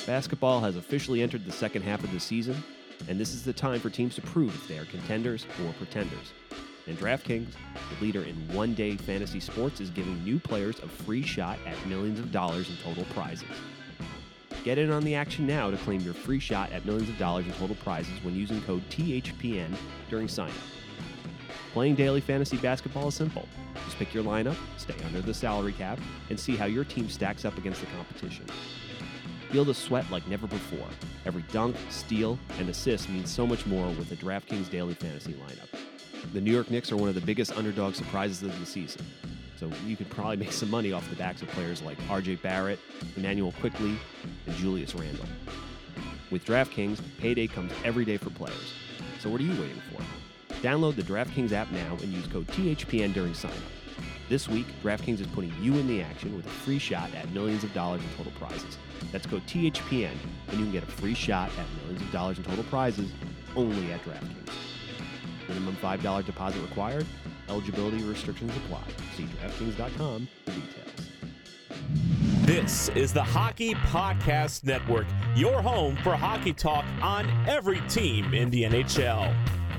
Basketball has officially entered the second half of the season, and this is the time for teams to prove if they are contenders or pretenders. And DraftKings, the leader in one-day fantasy sports, is giving new players a free shot at millions of dollars in total prizes. Get in on the action now to claim your free shot at millions of dollars in total prizes when using code THPN during sign-up. Playing daily fantasy basketball is simple. Just pick your lineup, stay under the salary cap, and see how your team stacks up against the competition. Feel the sweat like never before. Every dunk, steal, and assist means so much more with the DraftKings daily fantasy lineup. The New York Knicks are one of the biggest underdog surprises of the season, so you could probably make some money off the backs of players like RJ Barrett, Emmanuel Quickley, and Julius Randle. With DraftKings, payday comes every day for players. So what are you waiting for? Download the DraftKings app now and use code THPN during sign-up. This week, DraftKings is putting you in the action with a free shot at millions of dollars in total prizes. That's code THPN, and you can get a free shot at millions of dollars in total prizes only at DraftKings. Minimum $5 deposit required. Eligibility restrictions apply. See DraftKings.com for details. This is the Hockey Podcast Network, your home for hockey talk on every team in the NHL.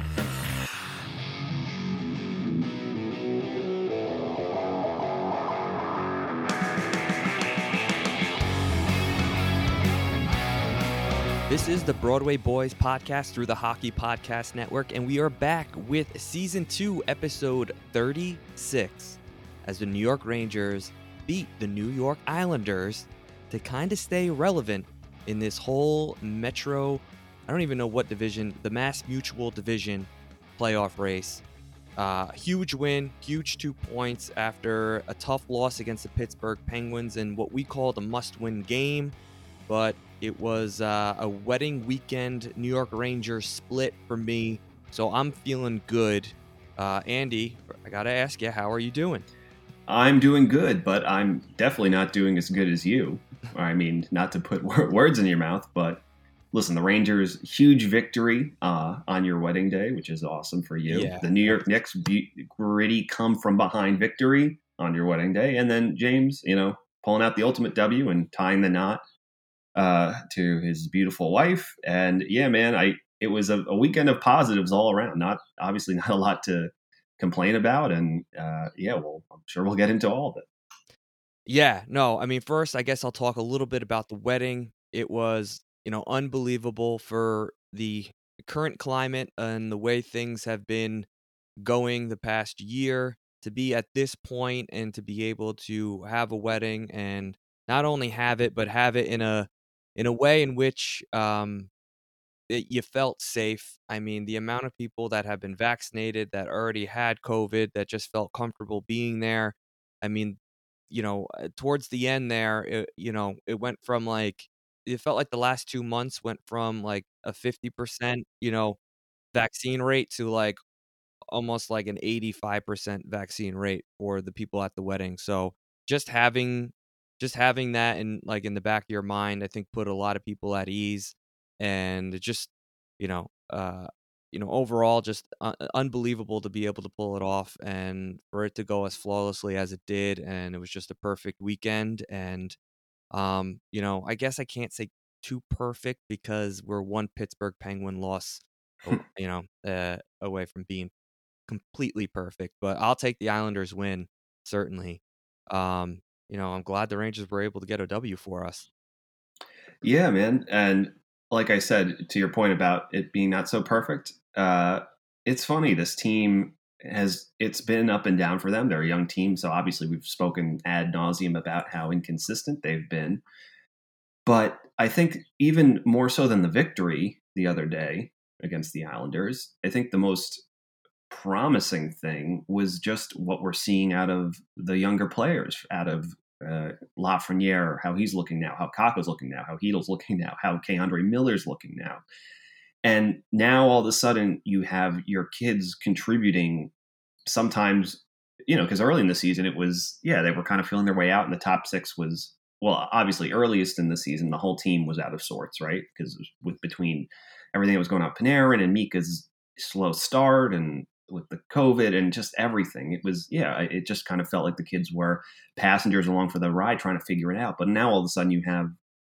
This is the Broadway Boys podcast through the Hockey Podcast Network, and we are back with Season 2, Episode 36, as the New York Rangers beat the New York Islanders to kind of stay relevant in this whole Metro, I don't even know what division, the Mass Mutual Division playoff race. Huge win, huge 2 points after a tough loss against the Pittsburgh Penguins in what we called a must-win game, but it was a wedding weekend New York Rangers split for me, so I'm feeling good. Andy, I got to ask you, how are you doing? I'm doing good, but I'm definitely not doing as good as you. I mean, not to put words in your mouth, but listen, the Rangers, huge victory on your wedding day, which is awesome for you. Yeah. The New York Knicks, gritty come-from-behind victory on your wedding day. And then James, pulling out the ultimate W and tying the knot to his beautiful wife. And yeah, man, it was a weekend of positives all around. Obviously not a lot to complain about. And I'm sure we'll get into all of it. Yeah, no, I mean, first, I guess I'll talk a little bit about the wedding. It was, unbelievable for the current climate and the way things have been going the past year to be at this point and to be able to have a wedding and not only have it, but have it in a way in which you felt safe. I mean, the amount of people that have been vaccinated, that already had COVID, that just felt comfortable being there. I mean, towards the end there, it went from it felt like the last 2 months went from like a 50%, vaccine rate to like almost like an 85% vaccine rate for the people at the wedding. So just having that in in the back of your mind, I think put a lot of people at ease, and it just, overall just unbelievable to be able to pull it off and for it to go as flawlessly as it did. And it was just a perfect weekend. And, I guess I can't say too perfect because we're one Pittsburgh Penguin loss, away from being completely perfect, but I'll take the Islanders win, certainly. I'm glad the Rangers were able to get a W for us. Yeah, man. And like I said, to your point about it being not so perfect, it's funny. This team it's been up and down for them. They're a young team. So obviously we've spoken ad nauseum about how inconsistent they've been. But I think even more so than the victory the other day against the Islanders, I think the most promising thing was just what we're seeing out of the younger players, out of Lafreniere, how he's looking now, how Kakko's looking now, how Heedle's looking now, how K'Andre Miller's looking now. And now all of a sudden you have your kids contributing sometimes, because early in the season it was, they were kind of feeling their way out, and the top six was, well, obviously earliest in the season, the whole team was out of sorts, right? Because between everything that was going on, Panarin and Mika's slow start and with the COVID and just everything, it just kind of felt like the kids were passengers along for the ride trying to figure it out. But now all of a sudden you have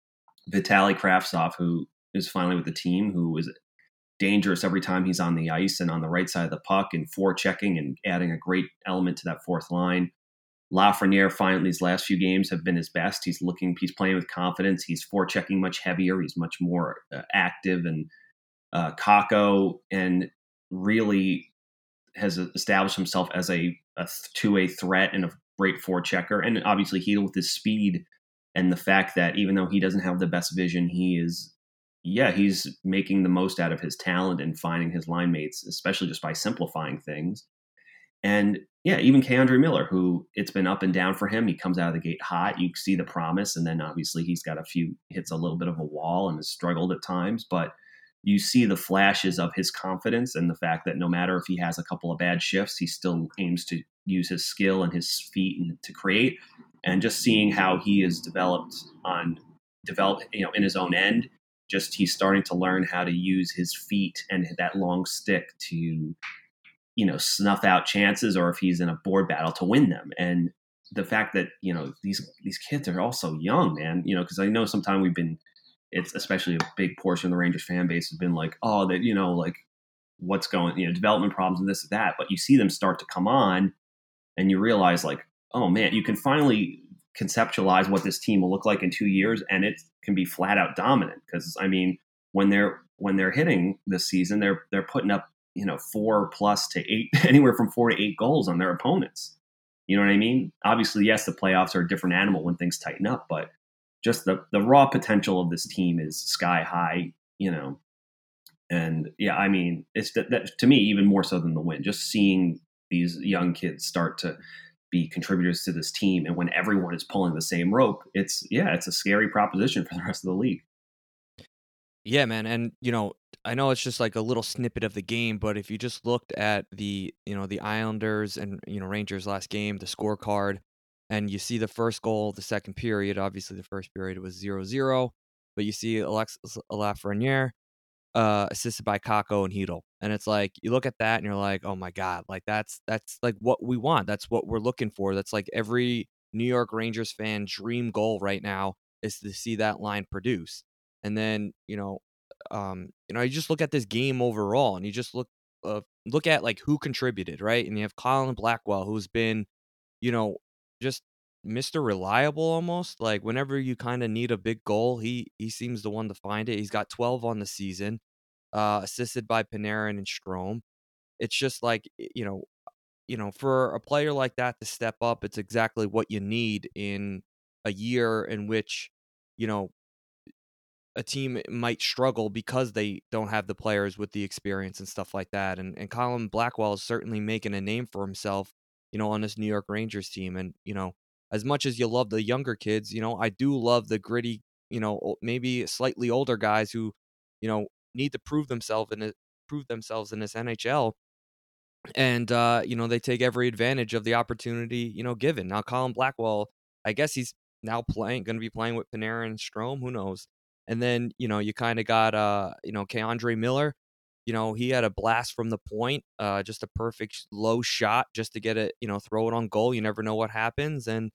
Vitaly Kravtsov, who is finally with the team, who is dangerous every time he's on the ice and on the right side of the puck and forechecking and adding a great element to that fourth line. Lafreniere finally these last few games have been his best. He's playing with confidence. He's forechecking much heavier. He's much more active, and Kakko and really has established himself as a two-way threat and a great forechecker. And obviously Chytil with his speed and the fact that even though he doesn't have the best vision, he's making the most out of his talent and finding his line mates, especially just by simplifying things. And yeah, even K'Andre Miller, who it's been up and down for him. He comes out of the gate hot. You see the promise, and then obviously he's got hits a little bit of a wall and has struggled at times. But you see the flashes of his confidence and the fact that no matter if he has a couple of bad shifts, he still aims to use his skill and his feet to create. And just seeing how he is developed in his own end, just he's starting to learn how to use his feet and that long stick to snuff out chances, or if he's in a board battle to win them. And the fact that, these kids are also young, man, because I know sometimes it's especially a big portion of the Rangers fan base has been like, oh, that, like what's going, development problems and this and that. But you see them start to come on and you realize like, oh man, you can finally conceptualize what this team will look like in 2 years. And it can be flat out dominant. Cause I mean, when they're hitting this season, they're putting up, 4+ to 8, anywhere from 4 to 8 goals on their opponents. You know what I mean? Obviously, yes, the playoffs are a different animal when things tighten up, but just the raw potential of this team is sky high, And yeah, I mean, it's that to me, even more so than the win, just seeing these young kids start to be contributors to this team. And when everyone is pulling the same rope, it's a scary proposition for the rest of the league. Yeah, man. And, I know it's just like a little snippet of the game, but if you just looked at the Islanders and, Rangers last game, the scorecard, and you see the first goal, the second period, obviously the first period was 0-0, but you see Alexis Lafreniere, assisted by Kakko and Chytil. And it's like, you look at that and you're like, oh my God, like that's like what we want. That's what we're looking for. That's like every New York Rangers fan dream goal right now is to see that line produce. And then, you just look at this game overall and you just look at like who contributed, right? And you have Colin Blackwell, who's been, you know, just Mr. Reliable almost. Like whenever you kind of need a big goal, he seems the one to find it. He's got 12 on the season, assisted by Panarin and Strome. It's just like, for a player like that to step up, it's exactly what you need in a year in which, you know, a team might struggle because they don't have the players with the experience and stuff like that. And Colin Blackwell is certainly making a name for himself, on this New York Rangers team. And, as much as you love the younger kids, I do love the gritty, maybe slightly older guys who, need to prove themselves in this NHL. And they take every advantage of the opportunity, given. Now Colin Blackwell, I guess he's now gonna be playing with Panarin and Strome, who knows? And then, you kind of got K'Andre Miller. He had a blast from the point, just a perfect low shot just to get it, throw it on goal. You never know what happens. And,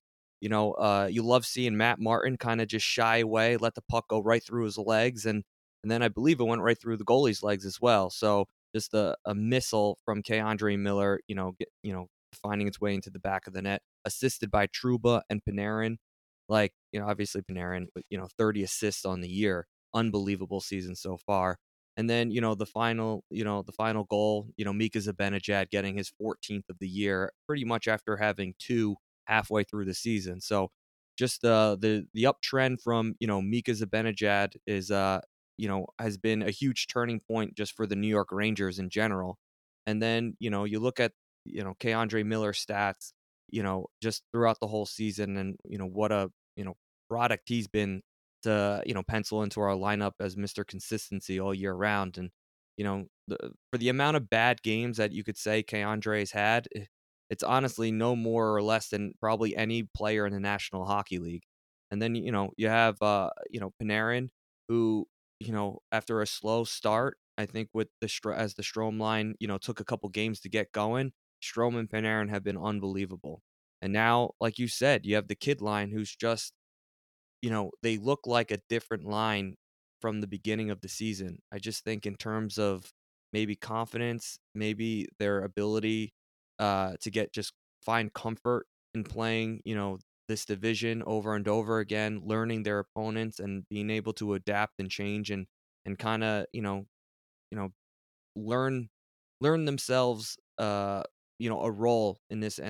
you love seeing Matt Martin kind of just shy away, let the puck go right through his legs. And then I believe it went right through the goalie's legs as well. So just a missile from K'Andre Miller, finding its way into the back of the net, assisted by Trouba and Panarin. Like, obviously Panarin, 30 assists on the year, unbelievable season so far. And then, the final goal, Mika Zibanejad getting his 14th of the year, pretty much after having 2 halfway through the season. So just the uptrend from, Mika Zibanejad is has been a huge turning point just for the New York Rangers in general. And then, you look at, K'Andre Miller's stats, just throughout the whole season and, what a, product he's been to, pencil into our lineup as Mr. Consistency all year round. And, for the amount of bad games that you could say K'Andre has had, it's honestly no more or less than probably any player in the National Hockey League. And then, you have, Panarin, who, after a slow start, I think with as the Strome line, took a couple games to get going, Strome and Panarin have been unbelievable. And now, like you said, you have the kid line who's just they look like a different line from the beginning of the season. I just think in terms of maybe confidence, maybe their ability to just find comfort in playing, this division over and over again, learning their opponents and being able to adapt and change and kind of, you know, learn themselves a role in this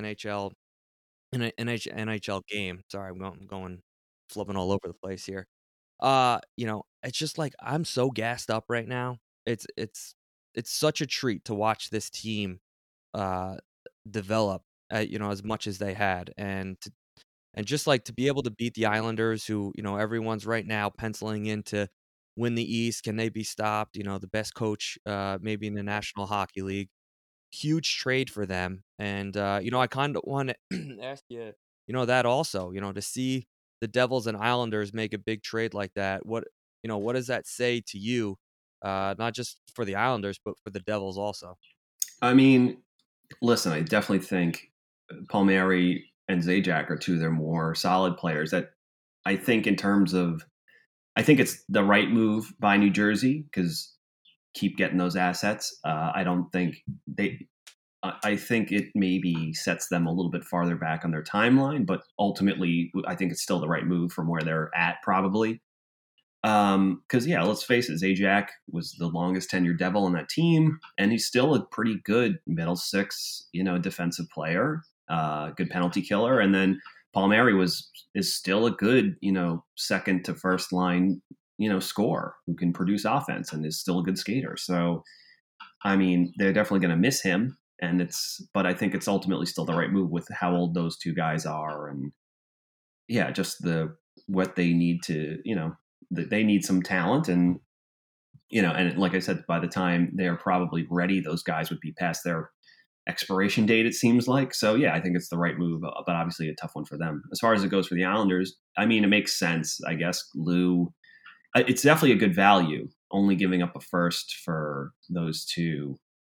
NHL game. Sorry, I'm going flipping all over the place here. It's just like I'm so gassed up right now. It's such a treat to watch this team uh develop as much as they had, and just like to be able to beat the Islanders, who everyone's right now penciling in to win the East. Can they be stopped? The best coach maybe in the National Hockey League. Huge trade for them, and I kind of want to ask you, that also, to see the Devils and Islanders make a big trade like that. What does that say to you? Not just for the Islanders, but for the Devils also. I mean, listen, I definitely think Palmieri and Zajac are two of their more solid players. That I think in terms of, I think it's the right move by New Jersey because keep getting those assets. I don't think I think it maybe sets them a little bit farther back on their timeline, but ultimately, I think it's still the right move from where they're at, probably. Because yeah, let's face it, Zajac was the longest tenured Devil on that team, and he's still a pretty good middle six, defensive player, good penalty killer, and then Palmieri is still a good, second to first line, scorer who can produce offense and is still a good skater. So, I mean, they're definitely going to miss him, but I think it's ultimately still the right move with how old those two guys are, and yeah, just what they need to, they need some talent, and and like I said, by the time they're probably ready, those guys would be past their expiration date, it seems like. So yeah, I think it's the right move, but obviously a tough one for them. As far as it goes for the Islanders, I mean, it makes sense, I guess. Lou, it's definitely a good value, only giving up a first for those two.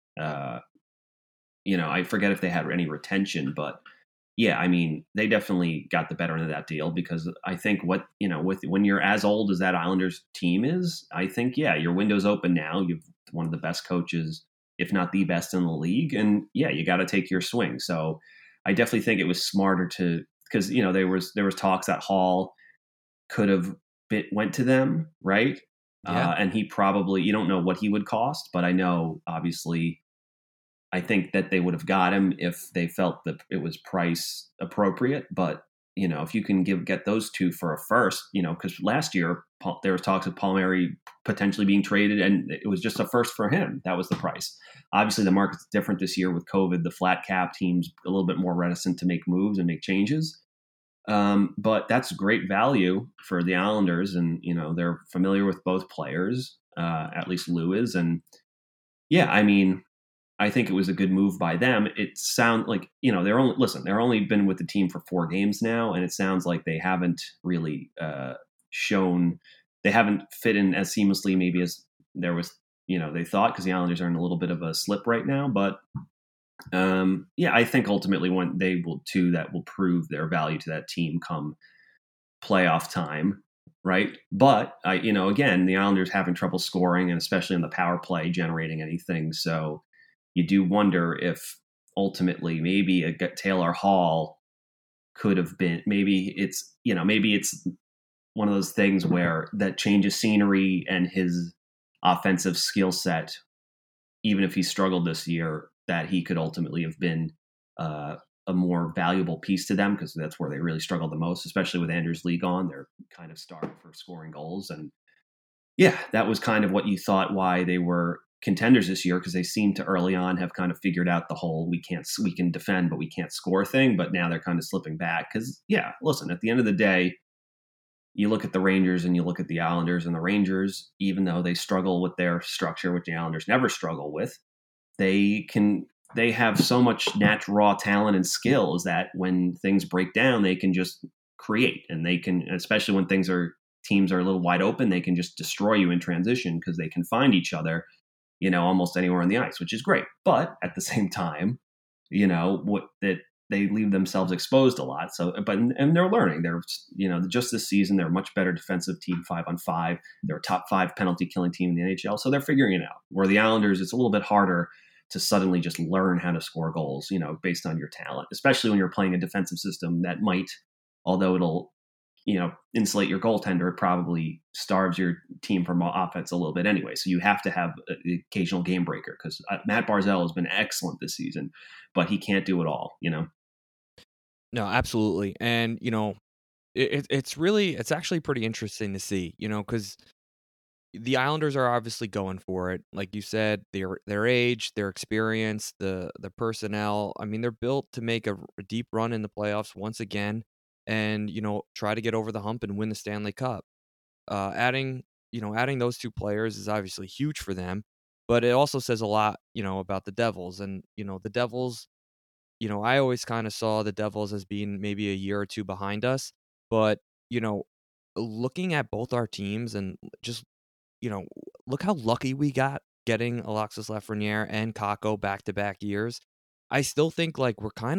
I forget if they had any retention, but yeah, I mean, they definitely got the better end of that deal because I think when you're as old as that Islanders team is, I think, yeah, your window's open now. You've one of the best coaches, if not the best in the league. And yeah, you got to take your swing. So I definitely think it was smarter because, there was talks that Hall could have went to them. Right. Yeah. And he probably, you don't know what he would cost, but I know obviously I think that they would have got him if they felt that it was price appropriate. But, if you can get those two for a first, because last year there was talks of Palmieri potentially being traded and it was just a first for him. That was the price. Obviously the market's different this year with COVID, the flat cap teams a little bit more reticent to make moves and make changes. But that's great value for the Islanders, and, they're familiar with both players, at least Lou is. And yeah, I mean, I think it was a good move by them. It sounds like, they're only been with the team for 4 games now, and it sounds like they haven't really they haven't fit in as seamlessly maybe as there was, they thought, because the Islanders are in a little bit of a slip right now. But yeah, I think ultimately that will prove their value to that team come playoff time. Right. But again, the Islanders having trouble scoring, and especially in the power play generating anything. So you do wonder if ultimately maybe a Taylor Hall could have been, maybe it's one of those things where that change of scenery and his offensive skill set, even if he struggled this year, that he could ultimately have been a more valuable piece to them, because that's where they really struggled the most, especially with Anders Lee gone. They're kind of starved for scoring goals. And yeah, that was kind of what you thought why they were contenders this year, because they seem to early on have kind of figured out the whole we can defend but we can't score thing. But now they're kind of slipping back because, yeah, listen, at the end of the day, you look at the Rangers and you look at the Islanders, and the Rangers, even though they struggle with their structure, which the Islanders never struggle with, they have so much natural raw talent and skills that when things break down, they can just create, and they can, especially when teams are a little wide open, they can just destroy you in transition because they can find each other, almost anywhere on the ice, which is great. But at the same time, that they leave themselves exposed a lot. So, and they're learning. They're, just this season, they're a much better defensive team 5-on-5. They're a top 5 penalty killing team in the NHL. So they're figuring it out. Where the Islanders, it's a little bit harder to suddenly just learn how to score goals, based on your talent, especially when you're playing a defensive system that might, although it'll, insulate your goaltender, it probably starves your team from offense a little bit anyway. So you have to have the occasional game breaker, because Matt Barzal has been excellent this season, but he can't do it all, No, absolutely. And, it's actually pretty interesting to see, because the Islanders are obviously going for it. Like you said, their age, their experience, the personnel. I mean, they're built to make a deep run in the playoffs once again, and try to get over the hump and win the Stanley Cup. Adding those two players is obviously huge for them, but it also says a lot, about the Devils. And the Devils, I always kind of saw the Devils as being maybe a year or two behind us, but looking at both our teams and just look how lucky we got getting Alexis Lafreniere and Kakko back-to-back years. I still think like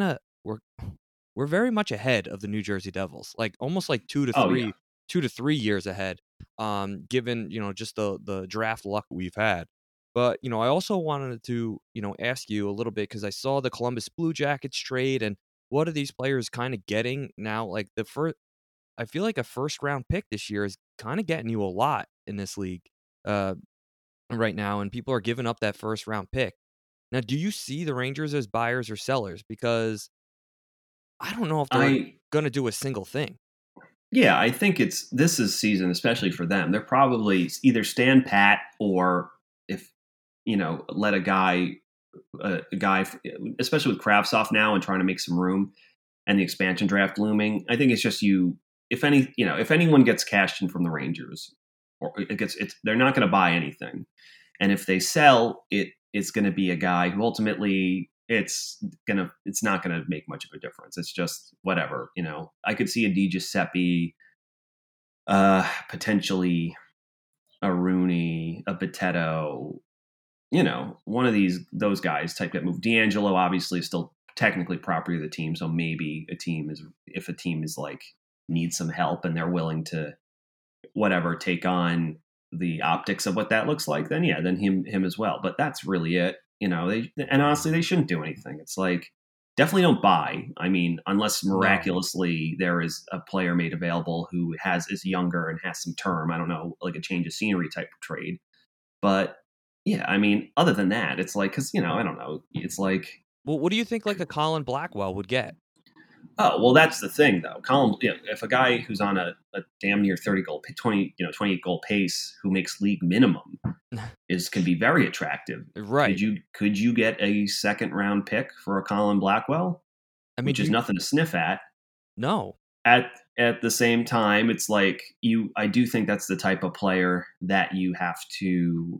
we're very much ahead of the New Jersey Devils, like almost like 2 to 3 years ahead. Given just the draft luck we've had. But I also wanted to ask you a little bit, because I saw the Columbus Blue Jackets trade, and what are these players kind of getting now? Like I feel like a first round pick this year is kind of getting you a lot in this league right now, and people are giving up that first round pick. Now, do you see the Rangers as buyers or sellers? Because I don't know if they're going to do a single thing. Yeah, I think this is season, especially for them. They're probably either stand pat, or if let a guy, especially with Kravtsov now and trying to make some room, and the expansion draft looming. I think it's just if anyone gets cashed in from the Rangers, or they're not going to buy anything, and if they sell, it's going to be a guy who ultimately it's not going to make much of a difference. It's just whatever, I could see a Di Giuseppe, potentially a Rooney, a Bitetto, one of those guys type get moved. D'Angelo obviously is still technically property of the team, so maybe if a team is like needs some help and they're willing to take on the optics of what that looks like, then him as well. But that's really it. And honestly, they shouldn't do anything. It's like, definitely don't buy. I mean, unless miraculously there is a player made available who is younger and has some term. I don't know, like a change of scenery type of trade. But yeah, I mean, other than that, it's like, because I don't know. It's like, well, what do you think like a Colin Blackwell would get? Oh, well, that's the thing, though. Colin, if a guy who's on a damn near 28 goal pace, who makes league minimum, can be very attractive. Right. Could you get a second round pick for a Colin Blackwell? I mean, which is nothing to sniff at. No. At the same time, it's like I do think that's the type of player that you have to,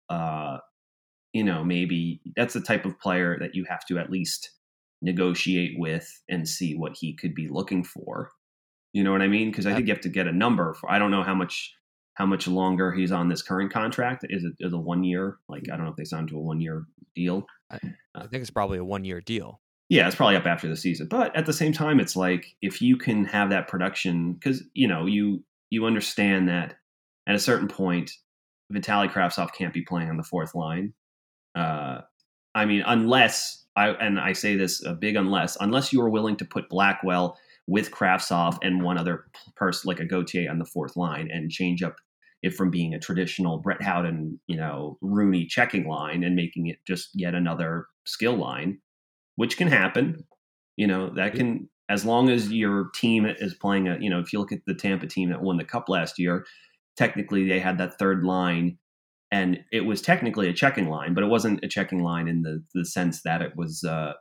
maybe that's the type of player that you have to at least negotiate with and see what he could be looking for. You know what I mean? Because I think you have to get a number for. I don't know how much longer he's on this current contract. Is it a 1 year? Like, I don't know if they signed to a 1 year deal. I think it's probably a 1 year deal. Yeah, it's probably up after the season. But at the same time, it's like, if you can have that production, because you understand that at a certain point, Vitaly Kravtsov can't be playing on the fourth line. I mean, unless I say this a big unless you are willing to put Blackwell with Kravtsov and one other person like a Gauthier on the fourth line and change up it from being a traditional Brett Howden, Rooney checking line and making it just yet another skill line, which can happen. That can, as long as your team is playing if you look at the Tampa team that won the Cup last year, technically they had that third line. And it was technically a checking line, but it wasn't a checking line in the sense that it was, the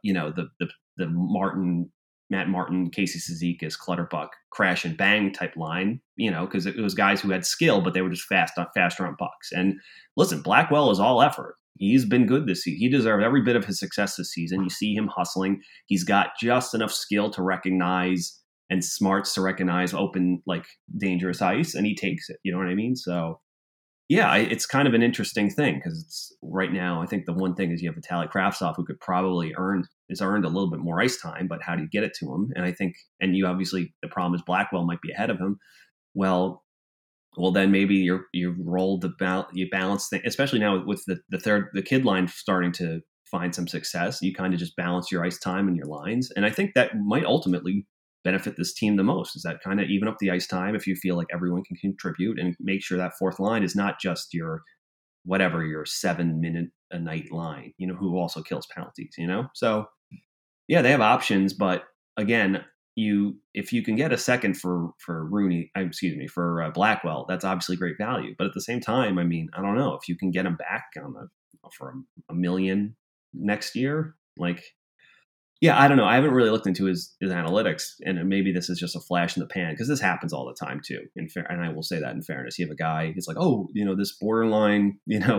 Matt Martin, Casey Cizikas, Clutterbuck, crash and bang type line, because it was guys who had skill, but they were just faster on pucks. And listen, Blackwell is all effort. He's been good this season. He deserved every bit of his success this season. You see him hustling. He's got just enough skill to recognize and smarts to recognize open, like, dangerous ice, and he takes it. You know what I mean? So, yeah, it's kind of an interesting thing, because it's right now, I think the one thing is you have Vitaly Kravtsov, who could probably earn has earned a little bit more ice time, but how do you get it to him? And I think, and you obviously, the problem is Blackwell might be ahead of him. Well, then maybe you balance things, especially now with the kid line starting to find some success. You kind of just balance your ice time and your lines, and I think that might ultimately benefit this team the most. Is that kind of even up the ice time if you feel like everyone can contribute, and make sure that fourth line is not just your 7-minute a night line, who also kills penalties. So yeah, they have options, but again, if you can get a second for Blackwell, that's obviously great value. But at the same time, I mean, I don't know if you can get him back for $1 million next year. Like, yeah, I don't know. I haven't really looked into his analytics, and maybe this is just a flash in the pan because this happens all the time too. And I will say that in fairness, you have a guy who's like, oh, this borderline,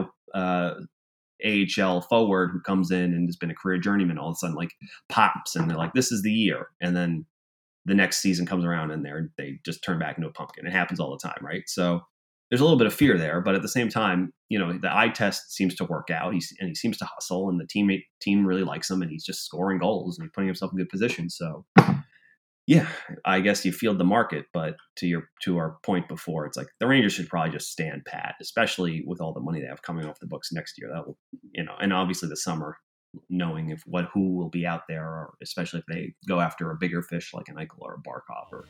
AHL forward who comes in and has been a career journeyman, all of a sudden like pops, and they're like, this is the year, and then the next season comes around and they just turn back into a pumpkin. It happens all the time, right? So there's a little bit of fear there, but at the same time, the eye test seems to work out. He seems to hustle, and the team really likes him, and he's just scoring goals and putting himself in good position. So yeah, I guess you field the market, but to our point before, it's like the Rangers should probably just stand pat, especially with all the money they have coming off the books next year. That will, and obviously the summer, knowing who will be out there, or especially if they go after a bigger fish like an Eichel or a Barkov, or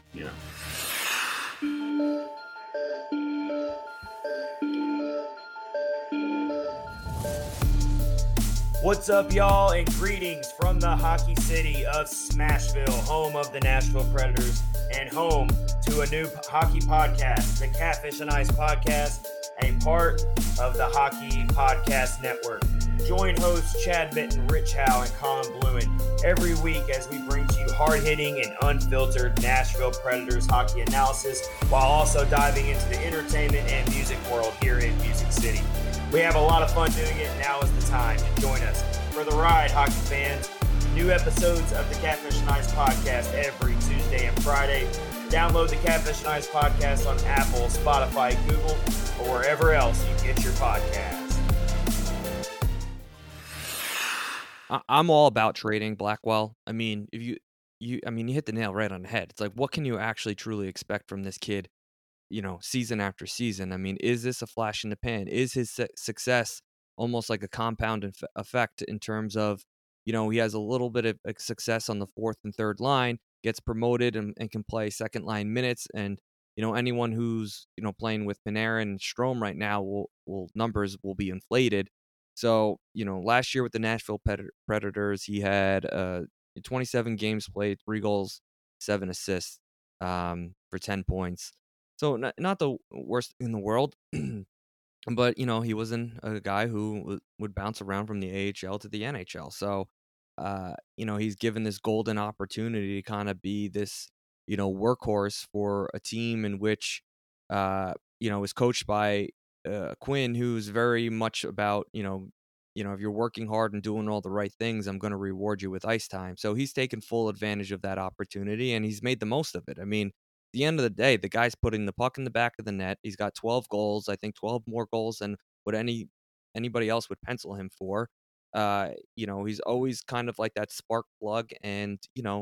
What's up, y'all, and greetings from the hockey city of Smashville, home of the Nashville Predators, and home to a new hockey podcast, the Catfish and Ice Podcast, a part of the Hockey Podcast Network. Join hosts Chad Mitten, Rich Howe, and Colin Blumen every week as we bring to you hard-hitting and unfiltered Nashville Predators hockey analysis, while also diving into the entertainment and music world here in Music City. We have a lot of fun doing it. Now is the time to join us for the ride, hockey fans. New episodes of the Catfish and Ice Podcast every Tuesday and Friday. Download the Catfish and Ice Podcast on Apple, Spotify, Google, or wherever else you get your podcasts. I'm all about trading Blackwell. I mean, if you hit the nail right on the head. It's like, what can you actually truly expect from this kid, season after season? I mean, is this a flash in the pan? Is his success almost like a compound effect in terms of, he has a little bit of success on the fourth and third line, gets promoted and can play second line minutes, and anyone who's playing with Panarin and Strome right now will numbers will be inflated. So, last year with the Nashville Predators, he had 27 games played, 3 goals, 7 assists for 10 points. So not the worst in the world, but, he wasn't a guy who would bounce around from the AHL to the NHL. So, he's given this golden opportunity to kind of be this, workhorse for a team in which, is coached by Quinn, who's very much about, if you're working hard and doing all the right things, I'm going to reward you with ice time. So he's taken full advantage of that opportunity, and he's made the most of it. I mean, at the end of the day, the guy's putting the puck in the back of the net. He's got 12 goals, I think 12 more goals than what anybody else would pencil him for. He's always kind of like that spark plug, and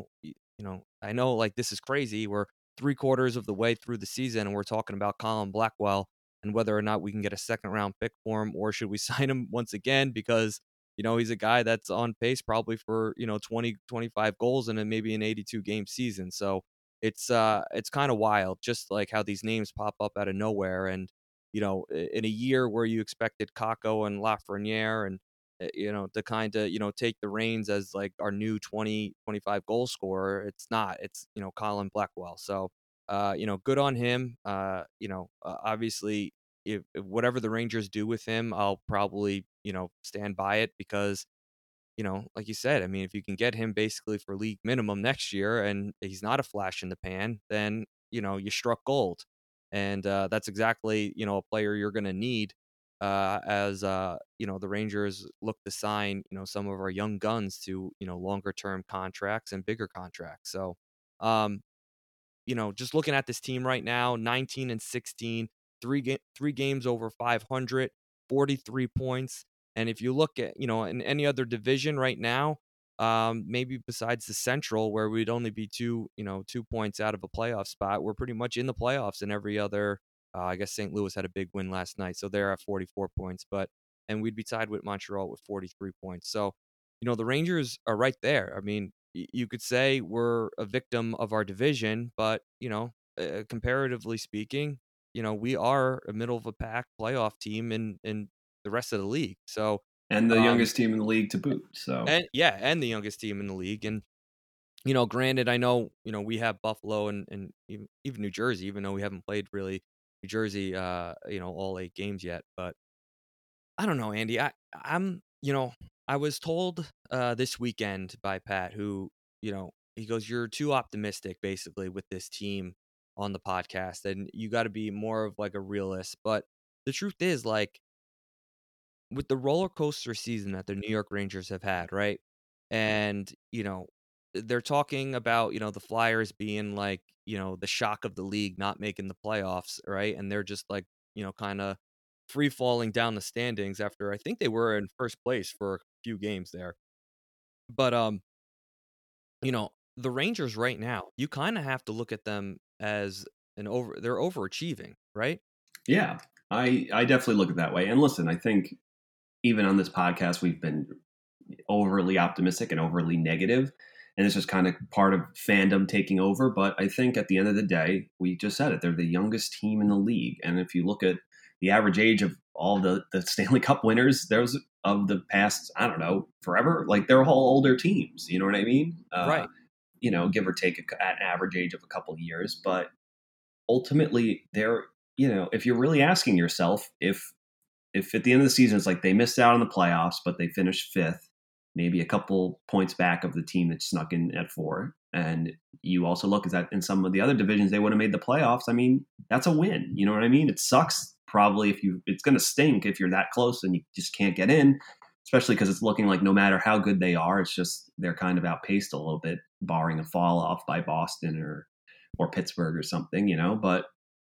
I know like this is crazy. We're 3/4 of the way through the season, and we're talking about Colin Blackwell and whether or not we can get a second-round pick for him, or should we sign him once again because, he's a guy that's on pace probably for, 20, 25 goals and maybe an 82-game season. So it's kind of wild, just like how these names pop up out of nowhere. And, in a year where you expected Kakko and Lafreniere and, to kind of, take the reins as like our new 20, 25 goal scorer, it's not. It's, Colin Blackwell. So, good on him. Obviously, if whatever the Rangers do with him, I'll probably, stand by it because, like you said, I mean, if you can get him basically for league minimum next year and he's not a flash in the pan, then, you struck gold. And that's exactly, a player you're going to need as, the Rangers look to sign, some of our young guns to, longer term contracts and bigger contracts. So, just looking at this team right now, 19-16, three games over 500, 43 points. And if you look at, in any other division right now, maybe besides the Central, where we'd only be 2 points out of a playoff spot, we're pretty much in the playoffs in every other. I guess St. Louis had a big win last night, so they're at 44 points, and we'd be tied with Montreal with 43 points. So, the Rangers are right there. I mean, you could say we're a victim of our division, but comparatively speaking, we are a middle of a pack playoff team in the rest of the league. So, and the youngest team in the league to boot. So, and the youngest team in the league. And granted, I know we have Buffalo and even New Jersey, even though we haven't played really New Jersey, all 8 games yet. But I don't know, Andy. I was told this weekend by Pat, who he goes, "You're too optimistic, basically, with this team on the podcast, and you got to be more of like a realist." But the truth is, like, with the roller coaster season that the New York Rangers have had, right? And, they're talking about, the Flyers being like, the shock of the league, not making the playoffs, right? And they're just like, kind of free falling down the standings after I think they were in first place for a few games there. But, the Rangers right now, you kind of have to look at them as they're overachieving, right? Yeah, I definitely look at it that way. And listen, I think even on this podcast, we've been overly optimistic and overly negative, and it's just kind of part of fandom taking over. But I think at the end of the day, we just said it, they're the youngest team in the league. And if you look at the average age of all the Stanley Cup winners, there's of the past, I don't know, forever, like they're all older teams. You know what I mean? Right. Give or take an average age of a couple of years. But ultimately, they're, if you're really asking yourself if at the end of the season it's like they missed out on the playoffs, but they finished 5th, maybe a couple points back of the team that snuck in at 4, and you also look at that in some of the other divisions they would have made the playoffs, I mean, that's a win. You know what I mean? It sucks probably it's going to stink if you're that close and you just can't get in, especially because it's looking like no matter how good they are, it's just they're kind of outpaced a little bit, barring a fall off by Boston or Pittsburgh or something, but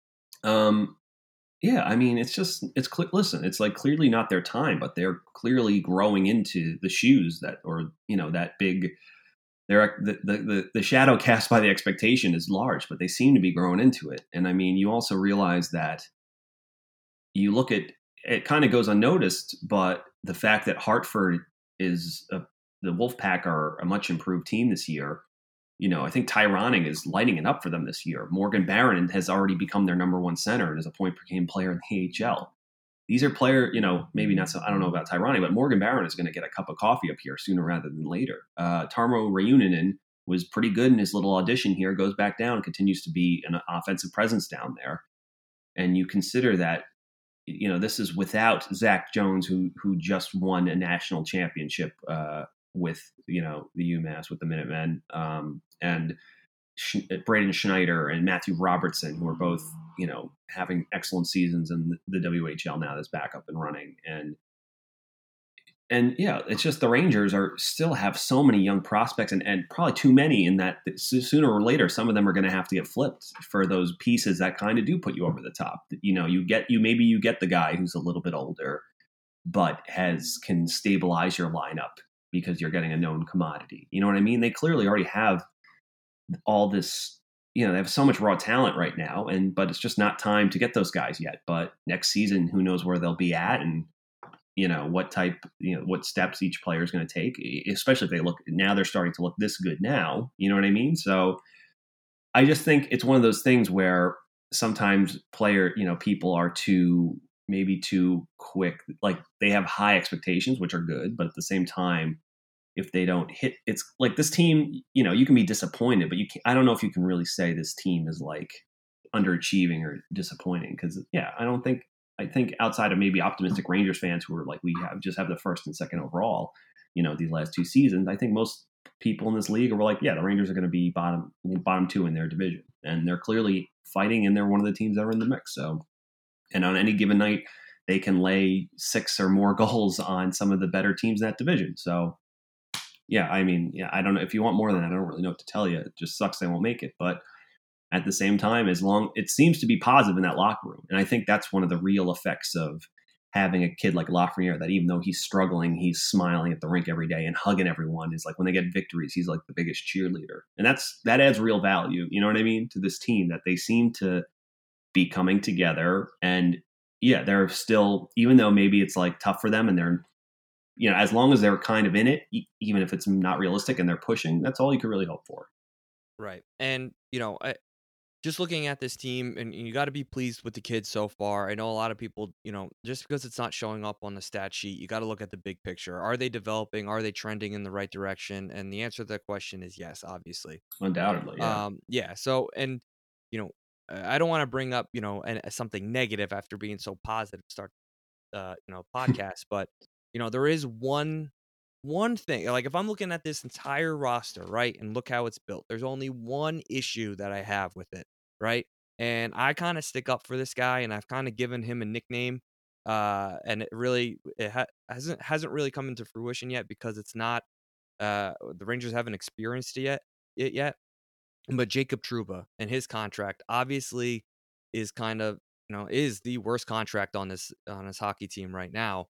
yeah, I mean, listen, it's like clearly not their time, but they're clearly growing into the shoes that big, the shadow cast by the expectation is large, but they seem to be growing into it. And I mean, you also realize that you look at, it kind of goes unnoticed, but the fact that Hartford the Wolfpack are a much improved team this year. I think Tyroning is lighting it up for them this year. Morgan Barron has already become their number 1 center and is a point per game player in the AHL. These are players, maybe not so, I don't know about Tyroning, but Morgan Barron is going to get a cup of coffee up here sooner rather than later. Tarmo Reunanen was pretty good in his little audition here, goes back down, continues to be an offensive presence down there. And you consider that, this is without Zach Jones, who just won a national championship with the UMass, with the Minutemen, and Braden Schneider and Matthew Robertson, who are both having excellent seasons in the WHL now that's back up and running. And yeah, it's just the Rangers still have so many young prospects and probably too many in that sooner or later some of them are going to have to get flipped for those pieces that kind of do put you over the top. You get the guy who's a little bit older but can stabilize your lineup because you're getting a known commodity. You know what I mean? They clearly already have all this, they have so much raw talent right now, but it's just not time to get those guys yet. But next season, who knows where they'll be at and what steps each player is going to take, especially if they're starting to look this good now. You know what I mean? So I just think it's one of those things where sometimes people are too quick. Like they have high expectations, which are good, but at the same time, if they don't hit, it's like this team, you can be disappointed, but I don't know if you can really say this team is like underachieving or disappointing. Cause I think outside of maybe optimistic Rangers fans who are like, just have the 1st and 2nd overall, these last 2 seasons, I think most people in this league are like, yeah, the Rangers are going to be bottom 2 in their division. And they're clearly fighting and they're one of the teams that are in the mix. So, and on any given night, they can lay 6 or more goals on some of the better teams in that division. So, yeah, I mean, I don't know if you want more than that. I don't really know what to tell you. It just sucks they won't make it. But at the same time, it seems to be positive in that locker room. And I think that's one of the real effects of having a kid like Lafreniere that even though he's struggling, he's smiling at the rink every day and hugging everyone. Is like when they get victories, he's like the biggest cheerleader. And that adds real value, you know what I mean, to this team, that they seem to be coming together. And yeah, they're still, even though maybe it's like tough for them and they're, as long as they're kind of in it, even if it's not realistic and they're pushing, that's all you could really hope for. Right. And, just looking at this team, and you got to be pleased with the kids so far. I know a lot of people, just because it's not showing up on the stat sheet, you got to look at the big picture. Are they developing? Are they trending in the right direction? And the answer to that question is yes, obviously. Undoubtedly, yeah. Yeah. So, and, I don't want to bring up, something negative after being so positive to start, podcast, but, there is one thing, like if I'm looking at this entire roster, right, and look how it's built, there's only one issue that I have with it, right? And I kind of stick up for this guy, and I've kind of given him a nickname, and it hasn't really come into fruition yet because it's not the Rangers haven't experienced it yet. But Jacob Trouba and his contract obviously is kind of is the worst contract on this hockey team right now.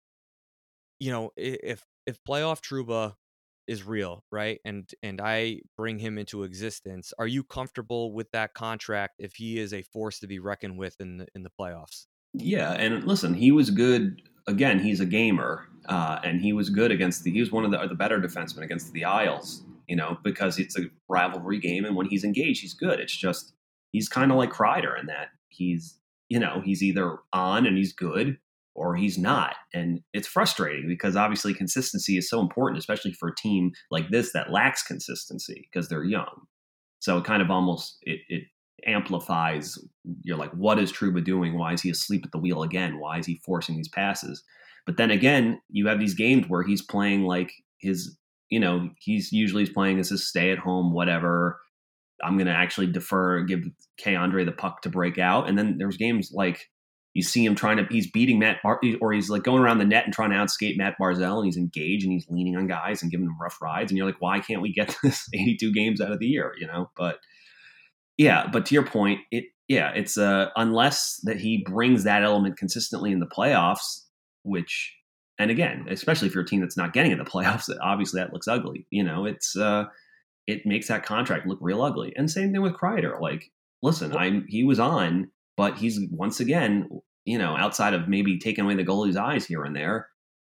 If playoff Trouba is real, right, and I bring him into existence, are you comfortable with that contract if he is a force to be reckoned with in the playoffs? Yeah, and listen, he was good. Again, he's a gamer, and he was good against he was one of the better defensemen against the Isles. Because it's a rivalry game, and when he's engaged, he's good. It's just he's kind of like Kreider in that he's either on and he's good, or he's not, and it's frustrating because obviously consistency is so important, especially for a team like this that lacks consistency because they're young. So it kind of almost it amplifies. You're like, what is Trouba doing? Why is he asleep at the wheel again? Why is he forcing these passes? But then again, you have these games where he's playing like he's usually playing as his stay at home, whatever. I'm going to actually give K'Andre the puck to break out. And then there's games like you see him he's beating or he's like going around the net and trying to outskate Matt Barzal, and he's engaged and he's leaning on guys and giving them rough rides. And you're like, why can't we get this 82 games out of the year? But yeah, but to your point, it's unless that he brings that element consistently in the playoffs, which, and again, especially if you're a team that's not getting in the playoffs, obviously that looks ugly. It makes that contract look real ugly. And same thing with Kreider. Like, listen, he was on, but he's once again, outside of maybe taking away the goalie's eyes here and there,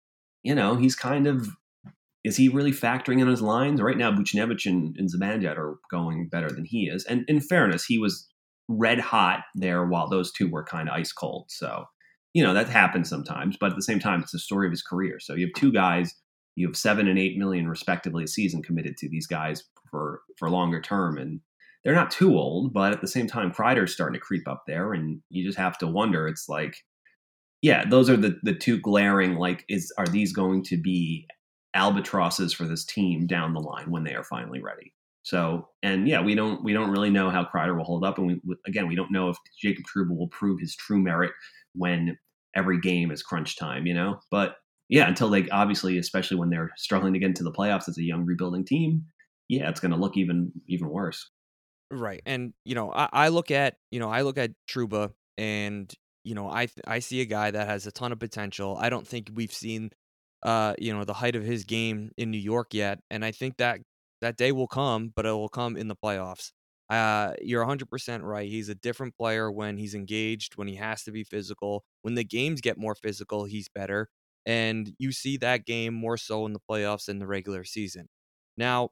he's kind of, is he really factoring in his lines? Right now, Buchnevich and Zibanejad are going better than he is. And in fairness, he was red hot there while those two were kind of ice cold. So, that happens sometimes. But at the same time, it's the story of his career. So you have two guys, you have $7 and $8 million respectively a season committed to these guys for longer term. And they're not too old, but at the same time, Kreider's starting to creep up there. And you just have to wonder, it's like, yeah, those are the two glaring, like, are these going to be albatrosses for this team down the line when they are finally ready? So, and yeah, we don't really know how Kreider will hold up, and we don't know if Jacob Trouba will prove his true merit when every game is crunch time, But yeah, until they obviously, especially when they're struggling to get into the playoffs as a young rebuilding team, yeah, it's going to look even worse. Right, and I look at Trouba, and I see a guy that has a ton of potential. I don't think we've seen the height of his game in New York yet, and I think that day will come, but it will come in the playoffs. You're 100% right. He's a different player when he's engaged, when he has to be physical. When the games get more physical, he's better, and you see that game more so in the playoffs than the regular season. Now,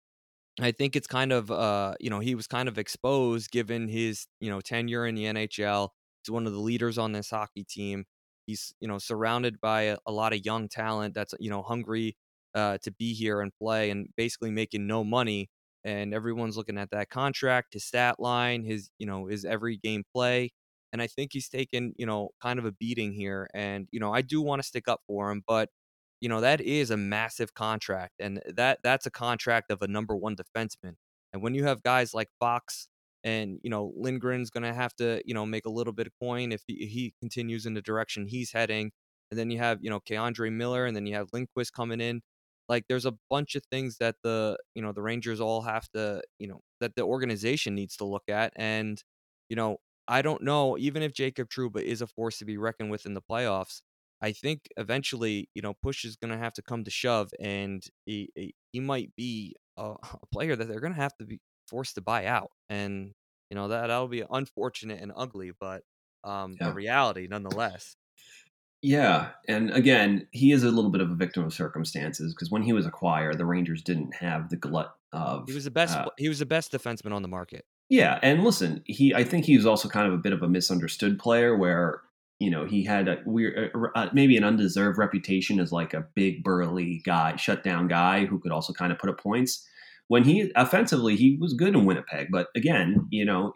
I think it's kind of, he was kind of exposed given his, tenure in the NHL. He's one of the leaders on this hockey team. He's, surrounded by a lot of young talent that's, hungry to be here and play and basically making no money. And everyone's looking at that contract, his stat line, his every game play. And I think he's taken, kind of a beating here. And, I do want to stick up for him, but that is a massive contract, and that's a contract of a number one defenseman. And when you have guys like Fox and, Lindgren's going to have to, make a little bit of coin if he continues in the direction he's heading. And then you have, K'Andre Miller, and then you have Lindquist coming in. Like, there's a bunch of things that the Rangers all have to, that the organization needs to look at. And, I don't know, even if Jacob Trouba is a force to be reckoned with in the playoffs, I think eventually, push is going to have to come to shove, and he might be a player that they're going to have to be forced to buy out. And, that'll be unfortunate and ugly, but a Yeah. reality nonetheless. Yeah, and again, he is a little bit of a victim of circumstances because when he was acquired, the Rangers didn't have the glut of. He was the best. He was the best defenseman on the market. Yeah, and listen, I think he was also kind of a bit of a misunderstood player, where he had a weird, maybe an undeserved reputation as like a big burly guy, shutdown guy who could also kind of put up points. When he offensively, he was good in Winnipeg, but again,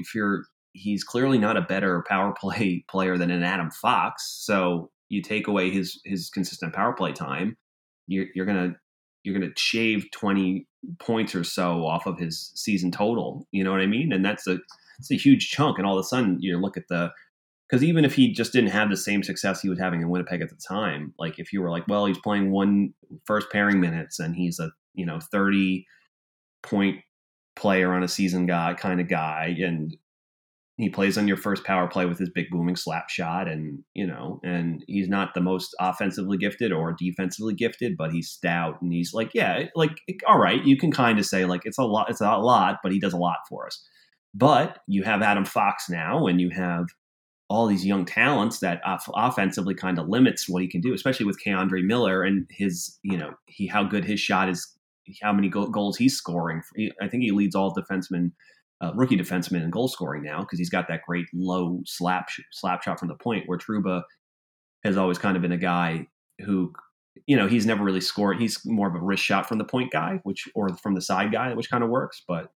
he's clearly not a better power play player than an Adam Fox. So you take away his consistent power play time, you're gonna shave 20 points or so off of his season total. You know what I mean? And it's a huge chunk. And all of a sudden, you look at because even if he just didn't have the same success he was having in Winnipeg at the time, like if you were like, well, he's playing one first pairing minutes and he's a 30 point player on a season kind of guy, and he plays on your first power play with his big booming slap shot, and and he's not the most offensively gifted or defensively gifted, but he's stout, and he's like, all right, you can kind of say like it's a lot, but he does a lot for us. But you have Adam Fox now, and you have all these young talents that offensively kind of limits what he can do, especially with K'Andre Miller and his, how good his shot is, how many goals he's scoring. I think he leads all defensemen, rookie defensemen in goal scoring now, because he's got that great low slap shot from the point, where Trouba has always kind of been a guy who, he's never really scored. He's more of a wrist shot from the point guy, or from the side guy, which kind of works. But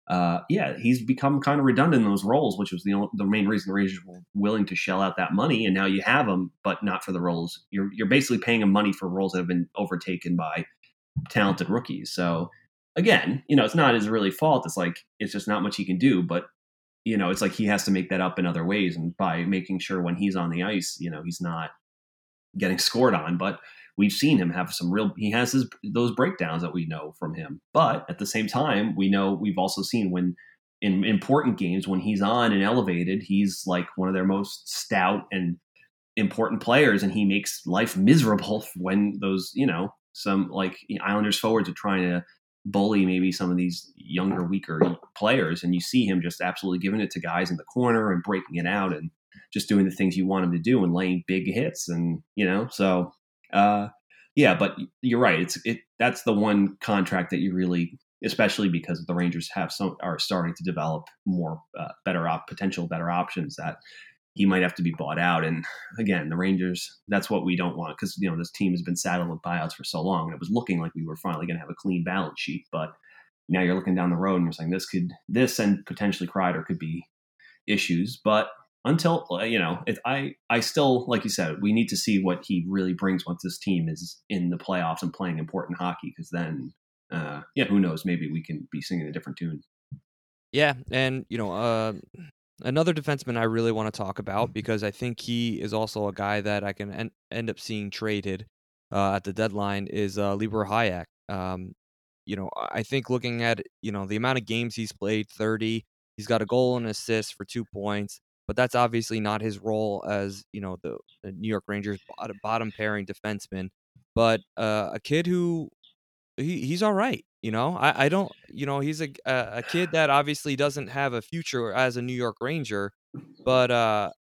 he's become kind of redundant in those roles, which was the main reason the Rangers were willing to shell out that money. And now you have him, but not for the roles. You're basically paying him money for roles that have been overtaken by talented rookies. So again, it's not his really fault. It's like, it's just not much he can do, but it's like he has to make that up in other ways, and by making sure when he's on the ice, he's not getting scored on. But we've seen him have he has those breakdowns that we know from him. But at the same time, we've also seen when in important games, when he's on and elevated, he's like one of their most stout and important players, and he makes life miserable when those, some like Islanders forwards are trying to bully maybe some of these younger, weaker players, and you see him just absolutely giving it to guys in the corner and breaking it out and just doing the things you want him to do and laying big hits, and so but you're right. That's the one contract that you really, especially because the Rangers are starting to develop more better options, that he might have to be bought out. And again, the Rangers, that's what we don't want, because this team has been saddled with buyouts for so long, and it was looking like we were finally going to have a clean balance sheet. But now you're looking down the road and you're saying this and potentially Kreider could be issues. But until I still, like you said, we need to see what he really brings once this team is in the playoffs and playing important hockey, because then who knows, maybe we can be singing a different tune. Yeah, and another defenseman I really want to talk about, because I think he is also a guy that I can end up seeing traded at the deadline, is Libor Hajek. I think looking at the amount of games he's played, 30, he's got a goal and assist for 2 points, but that's obviously not his role as the New York Rangers bottom pairing defenseman. But a kid who he's all right. I don't. He's a kid that obviously doesn't have a future as a New York Ranger, but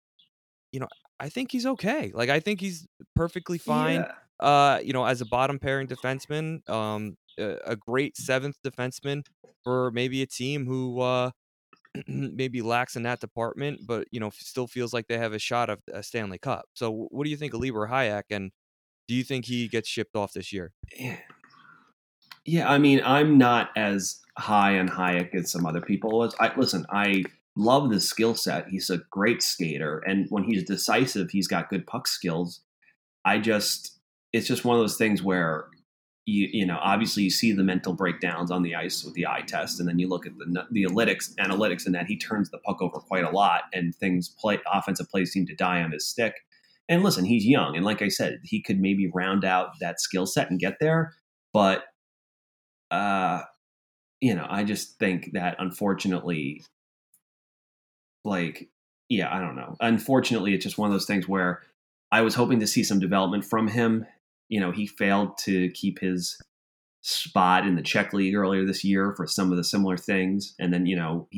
I think he's okay. Like, I think he's perfectly fine. Yeah. As a bottom pairing defenseman, a great seventh defenseman for maybe a team who maybe lacks in that department, but still feels like they have a shot of a Stanley Cup. So, what do you think of Libor Hajek, and do you think he gets shipped off this year? Yeah, I mean, I'm not as high on Hajek as some other people. I love the skill set. He's a great skater, and when he's decisive, he's got good puck skills. It's just one of those things where obviously you see the mental breakdowns on the ice with the eye test, and then you look at the analytics, and that he turns the puck over quite a lot, and offensive plays seem to die on his stick. And listen, he's young, and like I said, he could maybe round out that skill set and get there, but I just think that unfortunately, like, yeah, I don't know. Unfortunately, it's just one of those things where I was hoping to see some development from him. He failed to keep his spot in the Czech league earlier this year for some of the similar things. And then,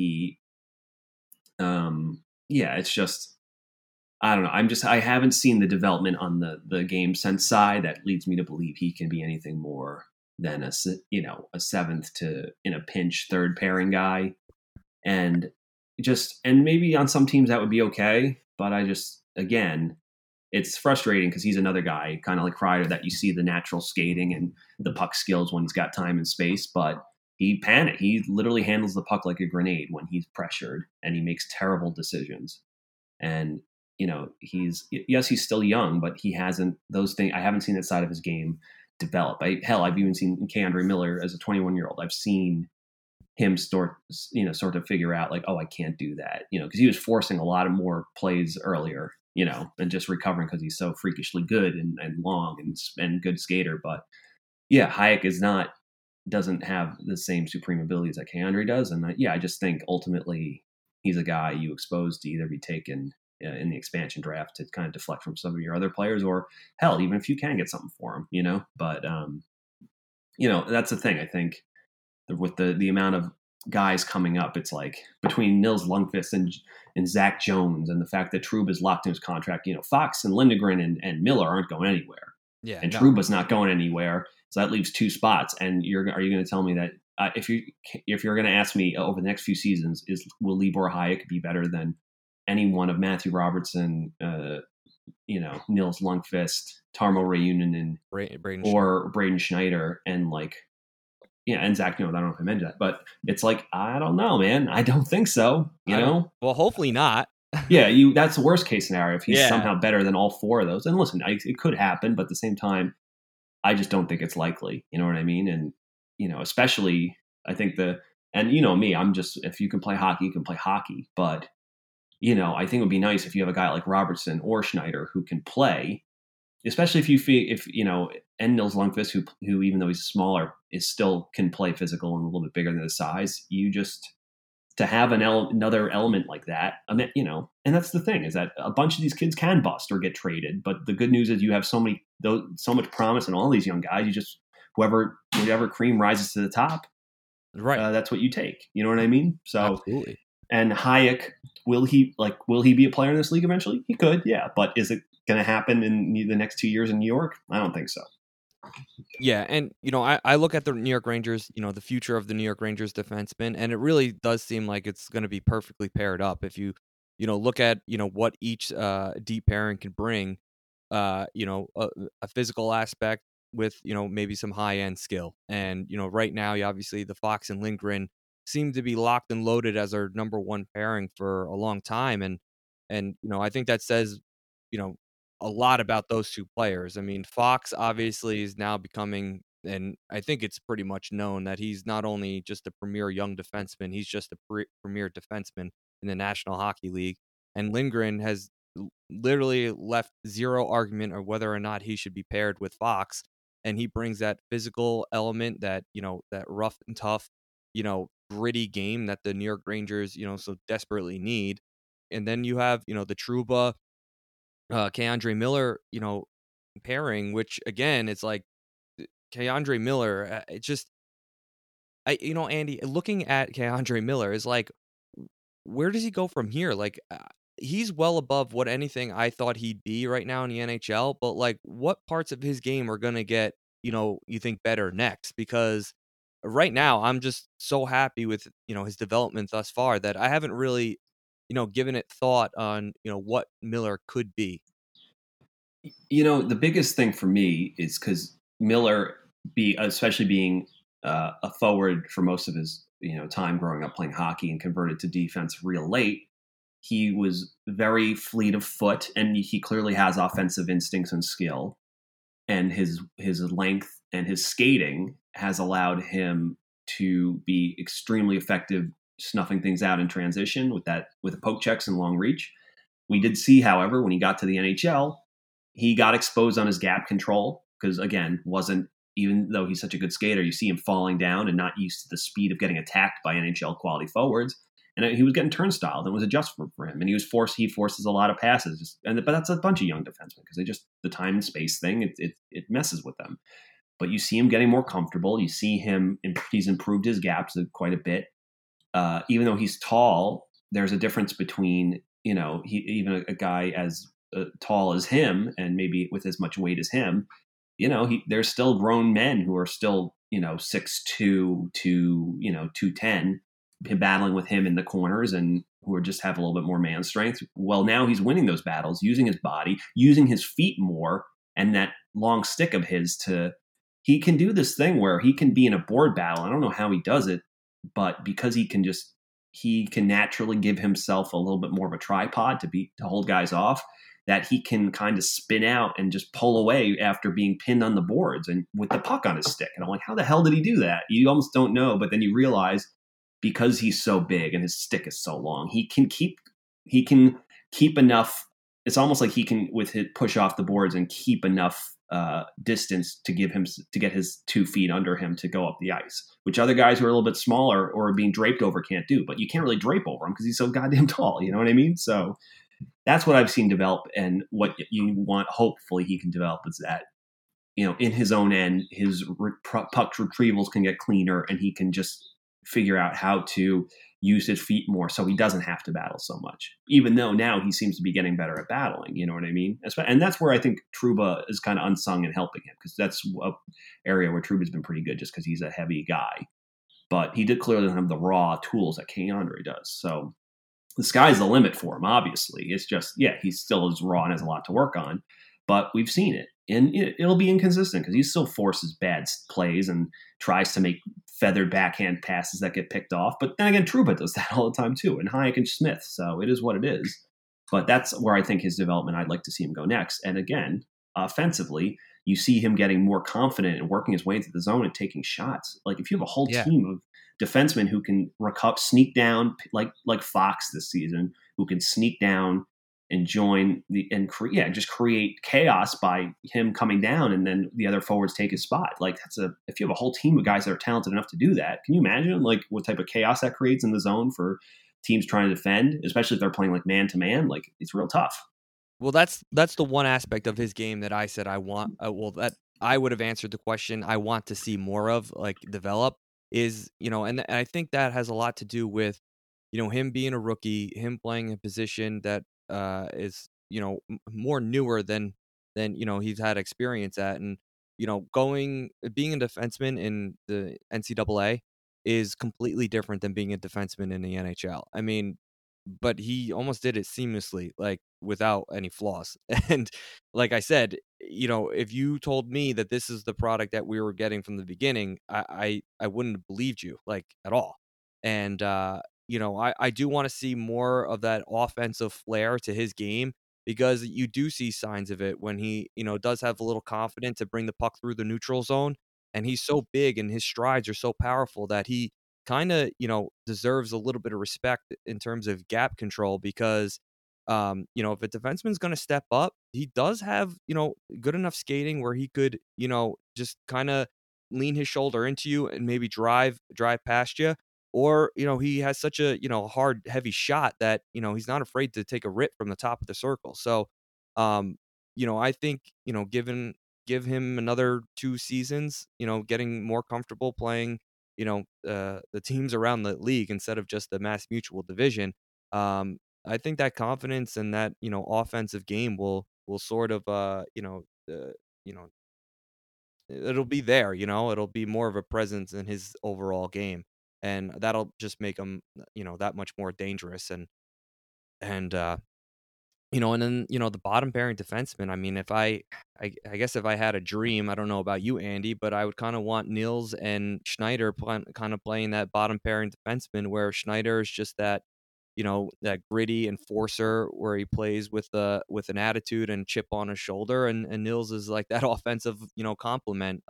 it's just, I don't know. I haven't seen the development on the game sense side that leads me to believe he can be anything more than a seventh to in a pinch third pairing guy. And maybe on some teams that would be okay. But again, it's frustrating because he's another guy, kind of like Kreider, that you see the natural skating and the puck skills when he's got time and space, but he panics. He literally handles the puck like a grenade when he's pressured, and he makes terrible decisions. And, he's still young, but he hasn't those things. I haven't seen that side of his game develop. I've even seen K'Andre Miller as a 21-year-old. I've seen him sort of figure out like, oh, I can't do that, because he was forcing a lot of more plays earlier, and just recovering because he's so freakishly good and long and good skater. But yeah, Hayek doesn't have the same supreme abilities that K'Andre does. And I just think ultimately he's a guy you expose to either be taken in the expansion draft to kind of deflect from some of your other players, or hell, even if you can get something for him, but that's the thing. I think with the amount of guys coming up, it's like between Nils Lundqvist and Zach Jones, and the fact that Trouba is locked in his contract, Fox and Lindgren and Miller aren't going anywhere. Yeah, and Trouba's not going anywhere, so that leaves 2 spots. And are you going to tell me that if you're going to ask me over the next few seasons, will Libor Hayek be better than any one of Matthew Robertson, Nils Lundqvist, Tarmo Reunanen, Braden Schneider, and and Zach Jones? I don't know if I mentioned that, but it's like, I don't know, man. I don't think so. Well, hopefully not. Yeah, that's the worst case scenario if he's somehow better than all 4 of those. And listen, it could happen, but at the same time, I just don't think it's likely. You know what I mean? And especially I think me, I'm just, if you can play hockey, you can play hockey. But I think it would be nice if you have a guy like Robertson or Schneider who can play, especially and Nils Lundqvist, who even though he's smaller, still can play physical and a little bit bigger than his size. You just, to have another element like that, and that's the thing, is that a bunch of these kids can bust or get traded. But the good news is you have so much promise in all these young guys. You just, whatever cream rises to the top, right? That's what you take. You know what I mean? So absolutely. And Hayek, will he be a player in this league eventually? He could, yeah. But is it going to happen in the next 2 years in New York? I don't think so. Yeah, and I look at the New York Rangers, the future of the New York Rangers defenseman, and it really does seem like it's going to be perfectly paired up. If you look at what each deep pairing can bring, a physical aspect with maybe some high end skill, and right now, obviously the Fox and Lindgren seem to be locked and loaded as our number 1 pairing for a long time, and I think that says a lot about those 2 players. I mean, Fox obviously is now becoming, and I think it's pretty much known that he's not only just a premier young defenseman, he's just a premier defenseman in the National Hockey League. And Lindgren has literally left zero argument of whether or not he should be paired with Fox. And he brings that physical element, that, that rough and tough, gritty game that the New York Rangers, so desperately need. And then you have, the Trouba, K'Andre Miller, pairing, which again, it's like K'Andre Miller. It's just, Andy, looking at K'Andre Miller is like, where does he go from here? Like, he's well above what anything I thought he'd be right now in the NHL. But like, what parts of his game are gonna get, you think better next? Because right now, I'm just so happy with his development thus far that I haven't really given it thought on, what Miller could be. The biggest thing for me is because Miller, especially being a forward for most of his time growing up playing hockey and converted to defense real late, he was very fleet of foot, and he clearly has offensive instincts and skill. And his length and his skating has allowed him to be extremely effective snuffing things out in transition with the poke checks and long reach. We did see, however, when he got to the NHL, he got exposed on his gap control because, again, even though he's such a good skater, you see him falling down and not used to the speed of getting attacked by NHL quality forwards. and he was getting turnstile. That was adjustable for him, and he forces a lot of passes. But that's a bunch of young defensemen because the time and space thing it messes with them. But you see him getting more comfortable. You see he's improved his gaps quite a bit. Even though he's tall, there's a difference between even a guy as tall as him and maybe with as much weight as him. There's still grown men who are still 6'2" to 210, battling with him in the corners and who are just have a little bit more man strength. Well, now he's winning those battles, using his body, using his feet more, and that long stick of his he can do this thing where he can be in a board battle. I don't know how he does it, but because he can naturally give himself a little bit more of a tripod to hold guys off, that he can kind of spin out and just pull away after being pinned on the boards and with the puck on his stick. And I'm like, how the hell did he do that? You almost don't know, but then you realize because he's so big and his stick is so long, he can keep enough. It's almost like he can with his push off the boards and keep enough distance to get his 2 feet under him to go up the ice, which other guys who are a little bit smaller or being draped over can't do. But you can't really drape over him because he's so goddamn tall. You know what I mean? So that's what I've seen develop, and what you want. Hopefully, he can develop is that in his own end, his puck retrievals can get cleaner, and he can just figure out how to use his feet more so he doesn't have to battle so much, even though now he seems to be getting better at battling. You know what I mean? And that's where I think Trouba is kind of unsung in helping him, because that's an area where Trouba's been pretty good just because he's a heavy guy. But he did clearly have the raw tools that K'Andre does. So the sky's the limit for him, obviously. It's just, he still is raw and has a lot to work on. But we've seen it. And it'll be inconsistent because he still forces bad plays and tries to make feathered backhand passes that get picked off. But then again, Trouba does that all the time too, and Hayek and Smith. So it is what it is. But that's where I think his development, I'd like to see him go next. And again, offensively, you see him getting more confident and working his way into the zone and taking shots. Like if you have a whole team of defensemen who can sneak down like Fox this season, who can sneak down and just create chaos by him coming down, and then the other forwards take his spot. Like if you have a whole team of guys that are talented enough to do that, can you imagine like what type of chaos that creates in the zone for teams trying to defend, especially if they're playing like man to man? Like it's real tough. Well, that's the one aspect of his game that I said I want. That I would have answered the question I want to see more of, like develop, is and I think that has a lot to do with him being a rookie, him playing a position that is more newer than he's had experience at, and being a defenseman in the NCAA is completely different than being a defenseman in the NHL. I mean, but he almost did it seamlessly, like without any flaws. And like I said, if you told me that this is the product that we were getting from the beginning, I wouldn't have believed you like at all. And I do want to see more of that offensive flair to his game, because you do see signs of it when he does have a little confidence to bring the puck through the neutral zone, and he's so big and his strides are so powerful that he kind of deserves a little bit of respect in terms of gap control, because if a defenseman's going to step up, he does have good enough skating where he could just kind of lean his shoulder into you and maybe drive past you, or he has such a hard heavy shot that he's not afraid to take a rip from the top of the circle. So I think give him another 2 seasons, getting more comfortable playing the teams around the league instead of just the Mass Mutual division. I think that confidence and that offensive game will sort of it'll be there. It'll be more of a presence in his overall game, and that'll just make him that much more dangerous. And and then the bottom pairing defenseman. I mean, if I guess if I had a dream, I don't know about you, Andy, but I would kind of want Nils and Schneider kind of playing that bottom pairing defenseman, where Schneider is just that that gritty enforcer where he plays with an attitude and chip on his shoulder, and Nils is like that offensive complement.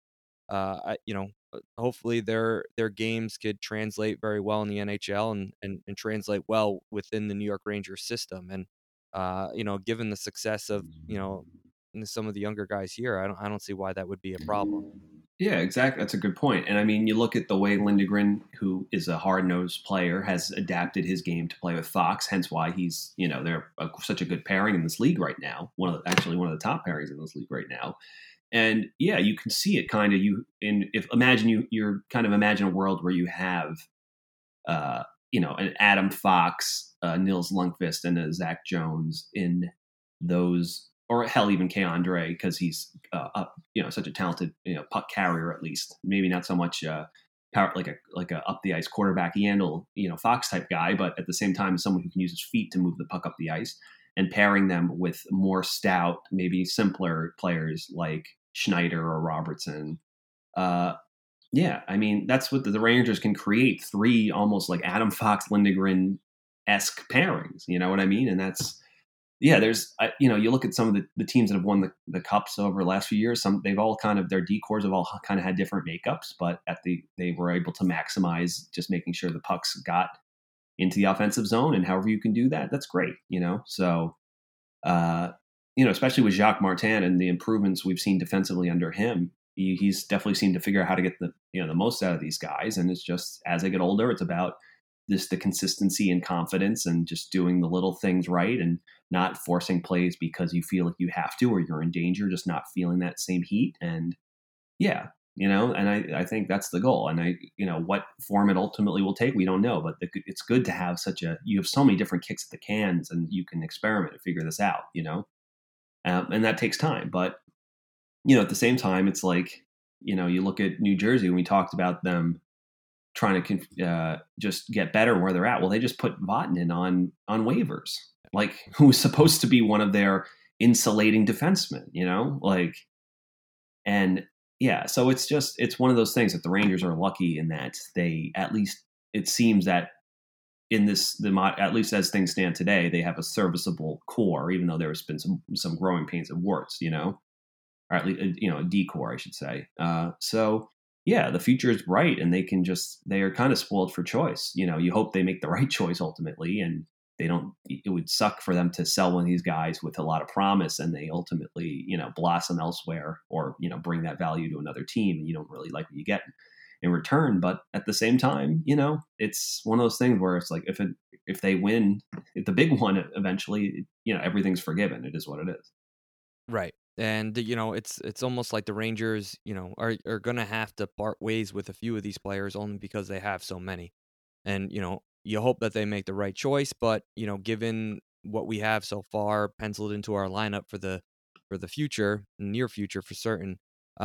Hopefully their games could translate very well in the NHL and translate well within the New York Rangers system. And given the success of some of the younger guys here, I don't see why that would be a problem. Yeah, exactly. That's a good point. And I mean, you look at the way Lindgren, who is a hard-nosed player, has adapted his game to play with Fox. Hence why he's, they're such a good pairing in this league right now. Actually one of the top pairings in this league right now. And yeah, you can see it kind of. You're kind of imagine a world where you have, an Adam Fox, Nils Lundqvist, and a Zach Jones in those, or hell, even K. Andre, because he's such a talented puck carrier, at least. Maybe not so much power like a up the ice quarterback Yandel, Fox type guy, but at the same time, someone who can use his feet to move the puck up the ice, and pairing them with more stout, maybe simpler players like Schneider or Robertson. Yeah, I mean, that's what the Rangers can create, three almost like Adam Fox, Lindgren-esque pairings. You know what I mean? And that's, yeah, you look at some of the teams that have won the Cups over the last few years, they've all kind of, their decors have all kind of had different makeups, but they were able to maximize just making sure the pucks got into the offensive zone, and however you can do that, that's great, So, especially with Jacques Martin and the improvements we've seen defensively under him, he's definitely seemed to figure out how to get the most out of these guys. And it's just, as they get older, it's about the consistency and confidence and just doing the little things right and not forcing plays because you feel like you have to or you're in danger, just not feeling that same heat. And yeah, and I think that's the goal. And what form it ultimately will take, we don't know, but it's good to have you have so many different kicks at the cans and you can experiment and figure this out, and that takes time. But, at the same time, it's like, you look at New Jersey and we talked about them trying to just get better where they're at. Well, they just put Vatanen on waivers, like, who was supposed to be one of their insulating defensemen, and yeah, so it's one of those things that the Rangers are lucky in that they, at least it seems that in at least as things stand today, they have a serviceable core, even though there's been some growing pains and warts, or at least, a decor, I should say. So yeah, the future is bright, and they are kind of spoiled for choice. You hope they make the right choice ultimately, and it would suck for them to sell one of these guys with a lot of promise and they ultimately, blossom elsewhere or, bring that value to another team and you don't really like what you get in return. But at the same time, it's one of those things where it's like, if they win the big one eventually, everything's forgiven. It is what it is. Right. And it's almost like the Rangers, are going to have to part ways with a few of these players only because they have so many. And you hope that they make the right choice, but given what we have so far penciled into our lineup for the future, near future for certain,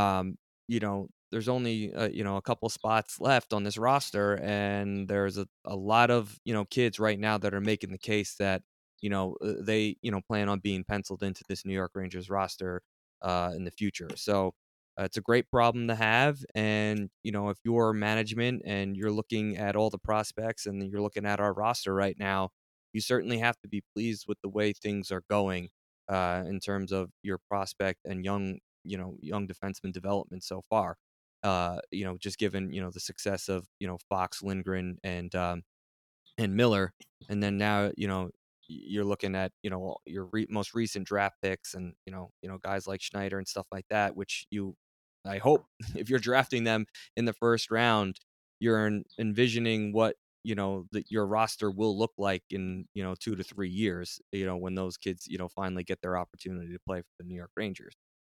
there's only a couple spots left on this roster, and there's a lot of kids right now that are making the case that they plan on being penciled into this New York Rangers roster in the future. So it's a great problem to have. And if you're management and you're looking at all the prospects and you're looking at our roster right now, you certainly have to be pleased with the way things are going in terms of your prospect and young defenseman development so far. Just given the success of Fox, Lindgren, and Miller, and then now you're looking at your most recent draft picks and guys like Schneider and stuff like that, which I hope if you're drafting them in the first round, you're envisioning what your roster will look like in 2 to 3 years, when those kids finally get their opportunity to play for the New York Rangers.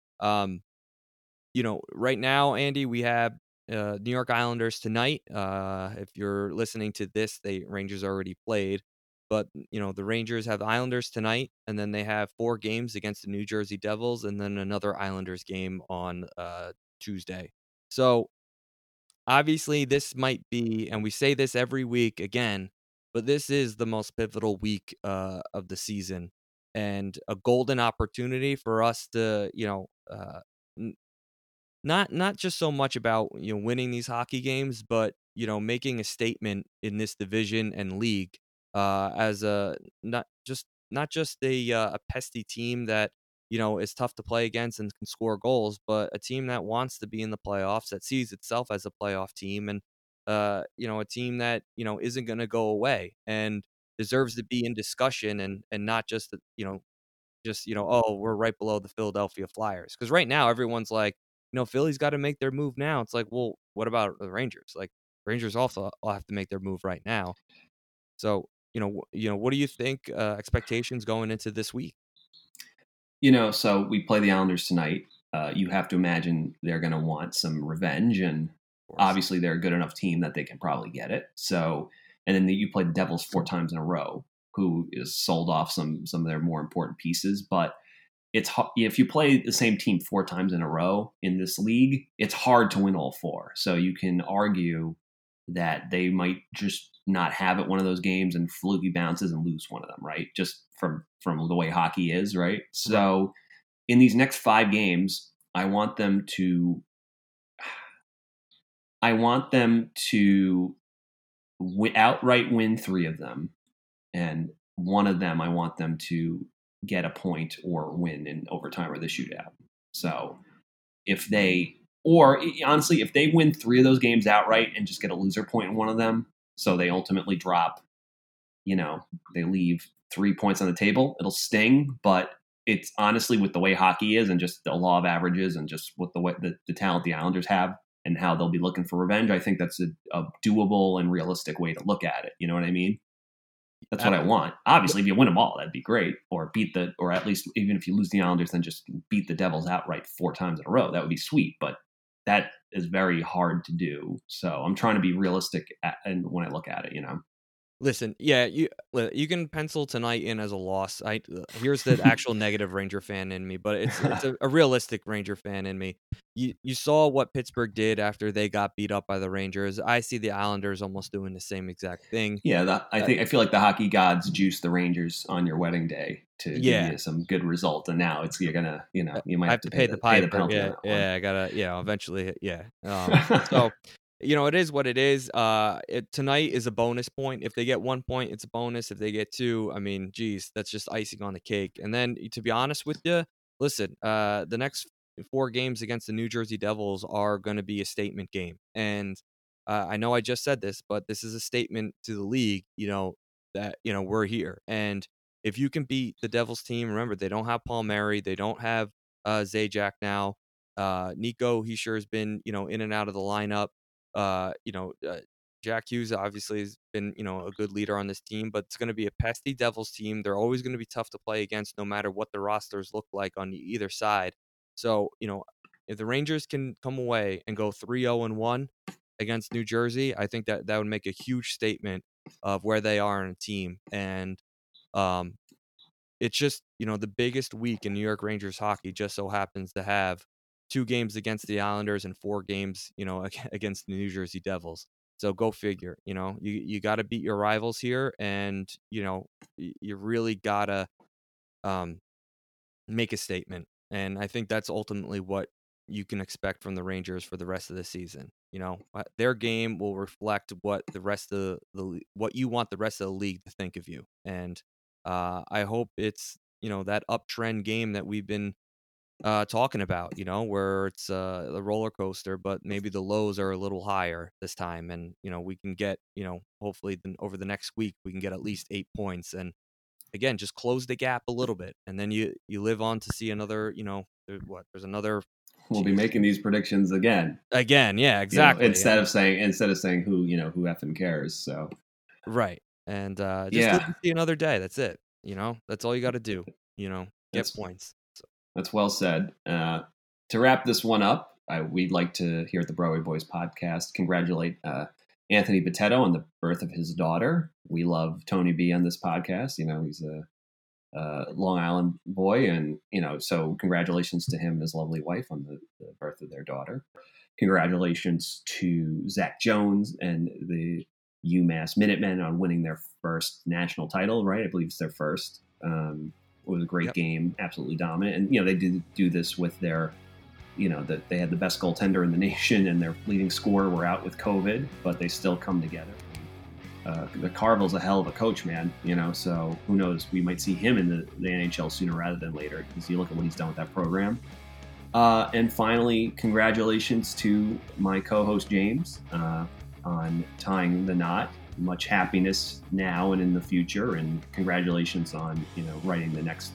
Right now, Andy, we have New York Islanders tonight. If you're listening to this, the Rangers already played. But, the Rangers have Islanders tonight, and then they have 4 games against the New Jersey Devils, and then another Islanders game on Tuesday. So, obviously, this might be, and we say this every week again, but this is the most pivotal week of the season, and a golden opportunity for us to, not just so much about winning these hockey games, but making a statement in this division and league as not just a pesty team that is tough to play against and can score goals, but a team that wants to be in the playoffs, that sees itself as a playoff team, and a team that isn't going to go away and deserves to be in discussion and not just oh, we're right below the Philadelphia Flyers, because right now everyone's like, Philly's got to make their move now. It's like, well, what about the Rangers? Like, Rangers also will have to make their move right now. So, what do you think expectations going into this week? So we play the Islanders tonight. You have to imagine they're going to want some revenge, and obviously they're a good enough team that they can probably get it. So, and then you play the Devils 4 times in a row, who is sold off some of their more important pieces. But it's if you play the same team 4 times in a row in this league, it's hard to win all 4. So you can argue that they might just not have it one of those games and fluky bounces and lose one of them, right? Just from the way hockey is, right? So in these next 5 games, I want them to outright win 3 of them, and one of them I want them to get a point or win in overtime or the shootout. So if they win 3 of those games outright and just get a loser point in one of them, so they ultimately drop, they leave 3 points on the table, it'll sting. But it's honestly, with the way hockey is and just the law of averages and just with the way the talent the Islanders have and how they'll be looking for revenge, I think that's a doable and realistic way to look at it. You know what I mean? That's what I want. Obviously, if you win them all, that'd be great. Or at least even if you lose the Islanders, then just beat the Devils outright 4 times in a row. That would be sweet. But that is very hard to do. So I'm trying to be realistic when I look at it, Listen, yeah, you can pencil tonight in as a loss. Here's the actual negative Ranger fan in me, but it's a realistic Ranger fan in me. You saw what Pittsburgh did after they got beat up by the Rangers. I see the Islanders almost doing the same exact thing. Yeah, I feel like the hockey gods juiced the Rangers on your wedding day to give you some good result, and now you're gonna you might have to pay the penalty. I gotta eventually so. It is what it is. Tonight is a bonus point. If they get 1 point, it's a bonus. If they get 2, I mean, geez, that's just icing on the cake. And then, to be honest with you, listen, the next 4 games against the New Jersey Devils are going to be a statement game. And I know I just said this, but this is a statement to the league, that, we're here. And if you can beat the Devils team, remember, they don't have Palmieri. They don't have Zajac now. Nico, he sure has been, in and out of the lineup. Jack Hughes obviously has been, a good leader on this team, but it's going to be a pesky Devils team. They're always going to be tough to play against, no matter what the rosters look like on either side. So, if the Rangers can come away and go 3-0-1 against New Jersey, I think that would make a huge statement of where they are in a team. And it's just, the biggest week in New York Rangers hockey just so happens to have 2 games against the Islanders and 4 games, against the New Jersey Devils. So go figure. You got to beat your rivals here, and you really gotta make a statement. And I think that's ultimately what you can expect from the Rangers for the rest of the season. Their game will reflect what what you want the rest of the league to think of you. And I hope it's that uptrend game that we've been talking about, where it's a roller coaster, but maybe the lows are a little higher this time. And, we can get, hopefully over the next week, we can get at least 8 points. And again, just close the gap a little bit. And then you live on to see another, there's another. We'll be making these predictions again. Yeah, exactly. Instead of saying who effing cares. So. Right. And just live to see another day. That's it. That's all you got to do, get points. That's well said. To wrap this one up, we'd like to, here at the Broadway Boys podcast, congratulate Anthony Bitetto on the birth of his daughter. We love Tony B on this podcast. He's a Long Island boy, and so congratulations to him and his lovely wife on the birth of their daughter. Congratulations to Zach Jones and the UMass Minutemen on winning their first national title. Right, I believe it's their first. It was a great game, absolutely dominant. And, they did do this with their, that they had the best goaltender in the nation and their leading scorer were out with COVID, but they still come together. The Carville's a hell of a coach, man, so who knows? We might see him in the NHL sooner rather than later, because you look at what he's done with that program. And finally, congratulations to my co-host, James, on tying the knot. Much happiness now and in the future, and congratulations on writing the next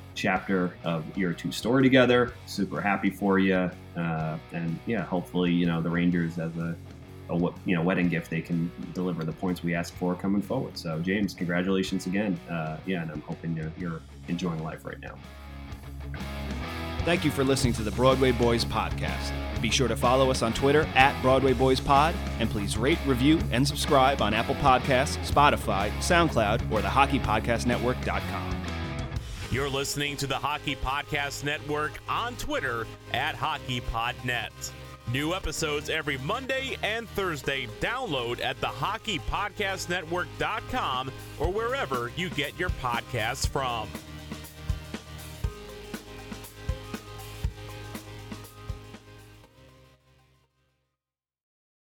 chapter of year 2 story together. Super happy for you. And yeah, hopefully, the Rangers as a wedding gift, they can deliver the points we asked for coming forward. So James, congratulations again. And I'm hoping you're enjoying life right now. Thank you for listening to the Broadway Boys podcast. Be sure to follow us on Twitter @BroadwayBoysPod, and please rate, review, and subscribe on Apple Podcasts, Spotify, SoundCloud, or the HockeyPodcastNetwork.com. You're listening to the Hockey Podcast Network on Twitter @HockeyPodNet. New episodes every Monday and Thursday. Download at the HockeyPodcastNetwork.com or wherever you get your podcasts from.